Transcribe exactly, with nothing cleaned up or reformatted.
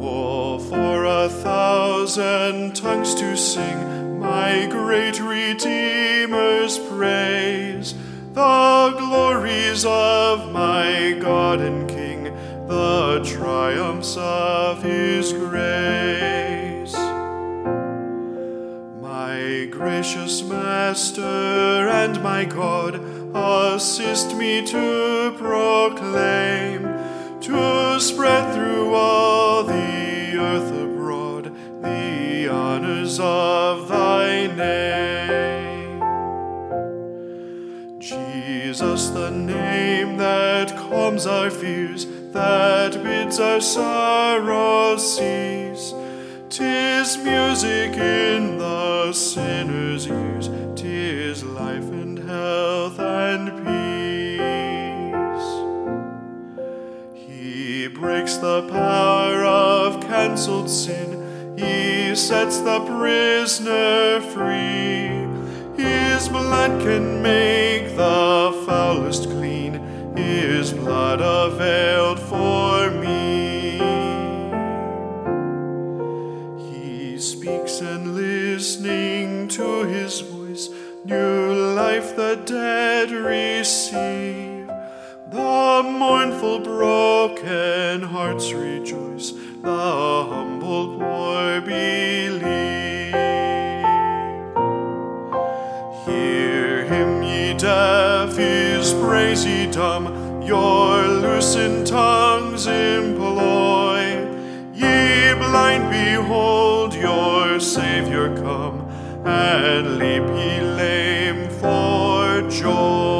Oh, for a thousand tongues to sing my great Redeemer's praise, the glories of my God and King, the triumphs of his grace. My gracious Master and my God, assist me to proclaim, to spread through all the earth abroad the honors of thy name. Jesus, the name that calms our fears, that bids our sorrows cease. 'Tis music in the sinner's ears, 'tis life and health and peace. He breaks the power of cancelled sin, he sets the prisoner free. His blood can make the foulest clean, his blood availed for me. He speaks, and listening to his voice, new life the dead receive. The mournful broken hearts rejoice, the humble poor believe. Hear him, ye deaf, his praise ye dumb, your loosened tongues employ. Ye blind, behold your Savior come, and leap ye lame for joy.